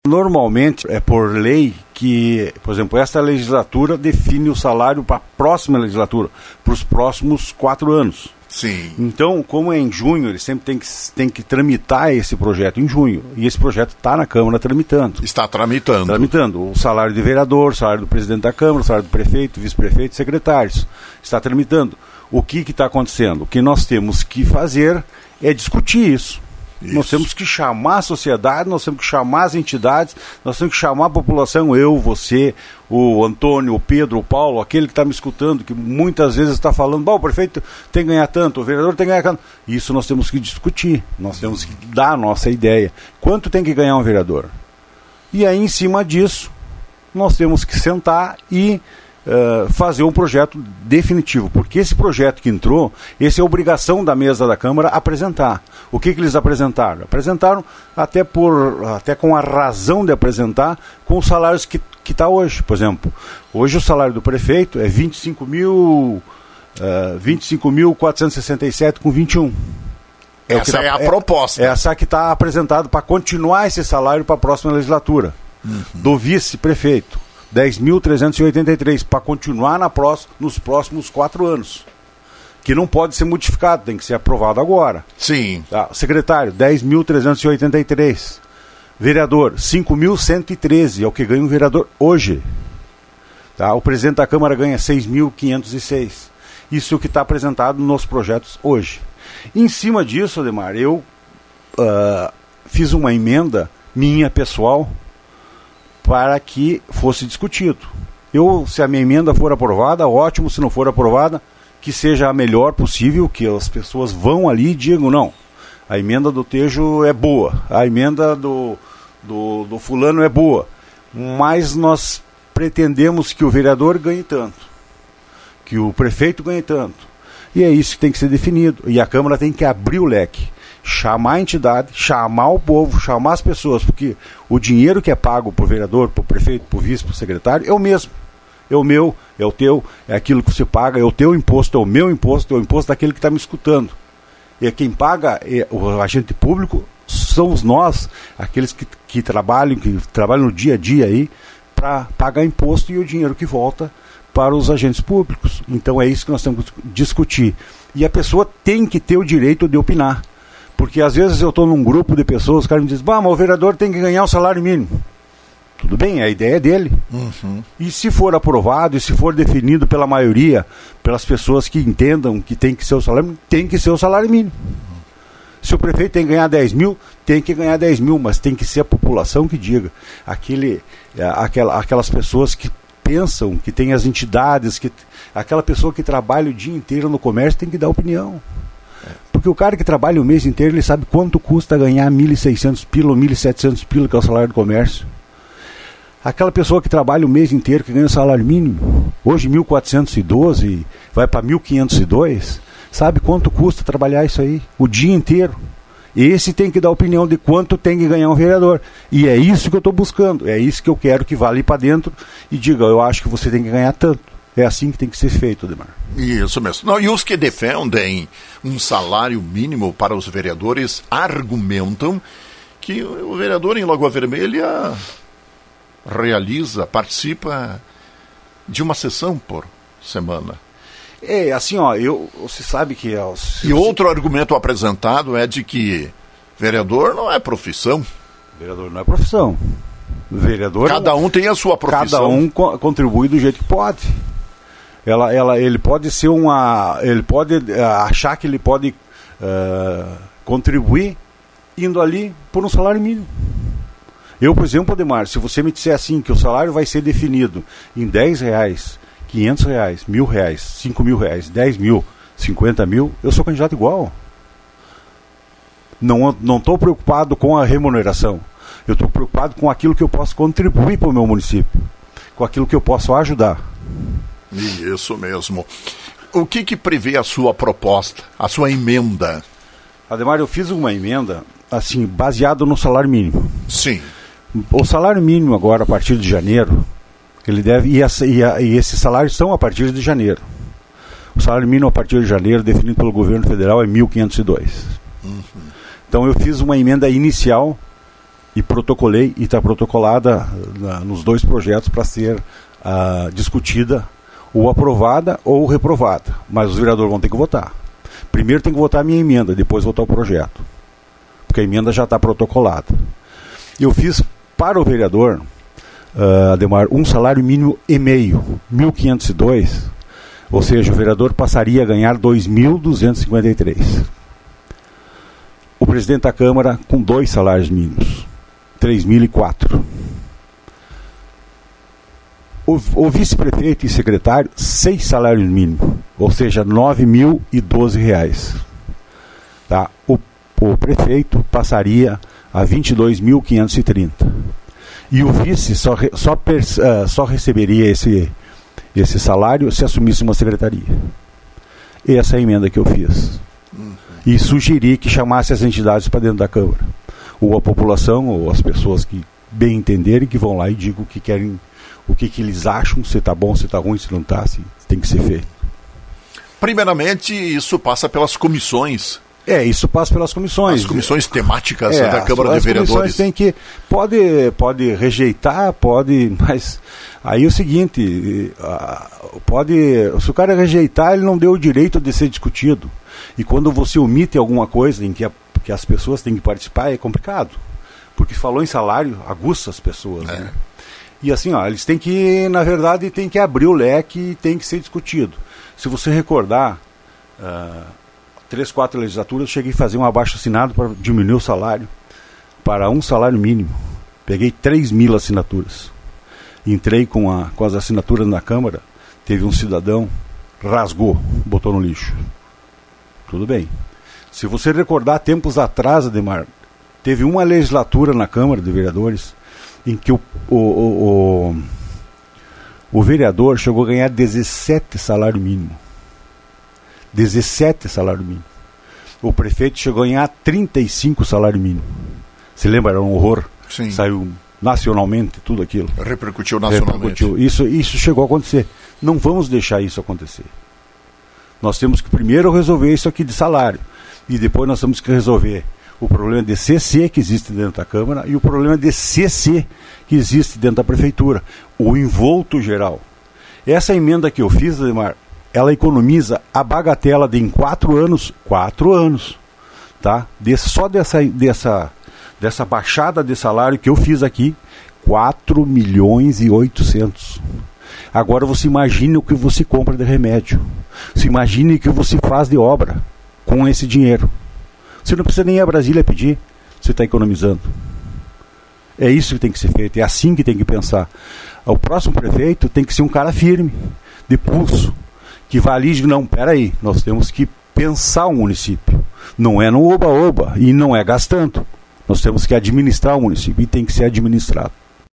Normalmente é por lei que, por exemplo, esta legislatura define o salário para a próxima legislatura, para os próximos 4 anos. Sim. Então, como é em junho, eles sempre tem que tramitar esse projeto em junho. E esse projeto está na Câmara tramitando. Está tramitando. Tramitando. O salário de vereador, o salário do presidente da Câmara, o salário do prefeito, vice-prefeito, secretários. Está tramitando. O que está acontecendo? O que nós temos que fazer é discutir isso. Nós temos que chamar a sociedade, nós temos que chamar as entidades, nós temos que chamar a população, eu, você, o Antônio, o Pedro, o Paulo, aquele que está me escutando, que muitas vezes está falando, o prefeito tem que ganhar tanto, o vereador tem que ganhar tanto. Isso nós temos que discutir, nós temos que dar a nossa ideia. Quanto tem que ganhar um vereador? E aí, em cima disso, nós temos que sentar e fazer um projeto definitivo, porque esse projeto que entrou, essa é a obrigação da mesa da Câmara apresentar. O que eles apresentaram? Apresentaram até com a razão de apresentar com os salários que está hoje. Por exemplo, hoje o salário do prefeito é 25.467 com 21. Essa é a proposta. Essa que está apresentada para continuar esse salário para a próxima legislatura. Do vice-prefeito. 10.383 para continuar nos próximos 4 anos. Que não pode ser modificado, tem que ser aprovado agora. Sim. Tá. Secretário, 10.383. Vereador, 5.113, é o que ganha um vereador hoje. Tá. O presidente da Câmara ganha 6.506. Isso é o que está apresentado nos projetos hoje. Em cima disso, Ademar, eu fiz uma emenda minha pessoal para que fosse discutido. Se a minha emenda for aprovada, ótimo. Se não for aprovada, que seja a melhor possível, que as pessoas vão ali e digam, não, a emenda do Tejo é boa, a emenda do fulano é boa, mas nós pretendemos que o vereador ganhe tanto, que o prefeito ganhe tanto, e é isso que tem que ser definido, e a Câmara tem que abrir o leque, chamar a entidade, chamar o povo, chamar as pessoas, porque o dinheiro que é pago para o vereador, para o prefeito, para o vice, para o secretário, é o mesmo. É o meu, é o teu, é aquilo que você paga, é o teu imposto, é o meu imposto, é o imposto daquele que está me escutando. E quem paga, o agente público, somos nós, aqueles que trabalham no dia a dia aí, para pagar imposto e o dinheiro que volta para os agentes públicos. Então é isso que nós temos que discutir. E a pessoa tem que ter o direito de opinar. Porque às vezes eu estou num grupo de pessoas, os caras me dizem, mas o vereador tem que ganhar o salário mínimo. Tudo bem, a ideia é dele. E se for aprovado, e se for definido pela maioria, pelas pessoas que entendam que tem que ser o salário mínimo, tem que ser o salário mínimo. Se o prefeito tem que ganhar 10 mil, tem que ganhar 10 mil, mas tem que ser a população que diga. Aquelas pessoas que pensam, que tem as entidades, aquela pessoa que trabalha o dia inteiro no comércio tem que dar opinião. Porque o cara que trabalha o mês inteiro, ele sabe quanto custa ganhar 1.600 pila ou 1.700 pila, que é o salário do comércio. Aquela pessoa que trabalha o mês inteiro, que ganha o salário mínimo, hoje 1.412, vai para 1.502, sabe quanto custa trabalhar isso aí? O dia inteiro. Esse tem que dar opinião de quanto tem que ganhar um vereador. E é isso que eu estou buscando, é isso que eu quero que vá ali para dentro e diga, eu acho que você tem que ganhar tanto. É assim que tem que ser feito, Ademar. Isso mesmo. Não, e os que defendem um salário mínimo para os vereadores argumentam que o vereador em Lagoa Vermelha participa de uma sessão por semana. É, assim, você sabe que... E outro argumento apresentado é de que vereador não é profissão. Vereador não é profissão. Vereador... Cada um tem a sua profissão. Cada um contribui do jeito que pode. Ele pode ser ele pode achar que ele pode contribuir indo ali por um salário mínimo. Eu, por exemplo, Ademar, se você me disser assim que o salário vai ser definido em R$10, R$500, R$1.000, R$5.000, 10 mil, 50 mil, eu sou candidato igual. Não estou preocupado com a remuneração. Eu estou preocupado com aquilo que eu posso contribuir para o meu município, com aquilo que eu posso ajudar. Isso mesmo. O que prevê a sua proposta, a sua emenda? Ademar, eu fiz uma emenda assim, baseado no salário mínimo. Sim. O salário mínimo agora, a partir de janeiro, ele deve, e esses salários são a partir de janeiro. O salário mínimo a partir de janeiro, definido pelo governo federal, é 1.502. Então eu fiz uma emenda inicial e protocolei, e está protocolada nos 2 projetos para ser discutida ou aprovada ou reprovada. Mas os vereadores vão ter que votar. Primeiro tem que votar a minha emenda, depois votar o projeto. Porque a emenda já está protocolada. Eu fiz para o vereador, Ademar, um salário mínimo e meio, 1.502, ou seja, o vereador passaria a ganhar 2.253. O presidente da Câmara com 2 salários mínimos, 3.004. O vice-prefeito e secretário, 6 salários mínimos, ou seja, R$ 9.012. Tá? O prefeito passaria a 22.530. E o vice só receberia esse salário se assumisse uma secretaria. Essa é a emenda que eu fiz. E sugeri que chamasse as entidades para dentro da Câmara. Ou a população, ou as pessoas que bem entenderem, que vão lá e digam o que querem, o que eles acham, se está bom, se está ruim, se não está, se tem que ser feito. Primeiramente, isso passa pelas comissões. Isso passa pelas comissões. As comissões temáticas da Câmara de Vereadores. Tem que, pode rejeitar, mas aí é o seguinte, se o cara rejeitar, ele não deu o direito de ser discutido. E quando você omite alguma coisa em que as pessoas têm que participar, é complicado. Porque falou em salário, aguça as pessoas. Né? E assim, eles têm que, na verdade, tem que abrir o leque e tem que ser discutido. Se você recordar, 3, 4 legislaturas, eu cheguei a fazer um abaixo-assinado para diminuir o salário para um salário mínimo. Peguei 3.000 assinaturas. Entrei com as assinaturas na Câmara, teve um cidadão, rasgou, botou no lixo. Tudo bem. Se você recordar, tempos atrás, Ademar, teve uma legislatura na Câmara de Vereadores em que o vereador chegou a ganhar 17 salário mínimo. 17 salário mínimo. O prefeito chegou a ganhar 35 salário mínimo. Se lembra? Era um horror. Sim. Saiu nacionalmente tudo aquilo. Repercutiu nacionalmente. Isso chegou a acontecer. Não vamos deixar isso acontecer. Nós temos que primeiro resolver isso aqui de salário. E depois nós temos que resolver o problema de CC que existe dentro da Câmara e o problema de CC que existe dentro da Prefeitura. O envolto geral. Essa emenda que eu fiz, Ademar, ela economiza a bagatela de em 4 anos, tá? Só dessa baixada de salário que eu fiz aqui, 4.800.000. Agora você imagine o que você compra de remédio. Você imagine o que você faz de obra com esse dinheiro. Você não precisa nem ir a Brasília pedir, você está economizando. É isso que tem que ser feito, é assim que tem que pensar. O próximo prefeito tem que ser um cara firme, de pulso, que vai ali e diz, não, peraí, nós temos que pensar o município. Não é no oba-oba e não é gastando. Nós temos que administrar o município e tem que ser administrado.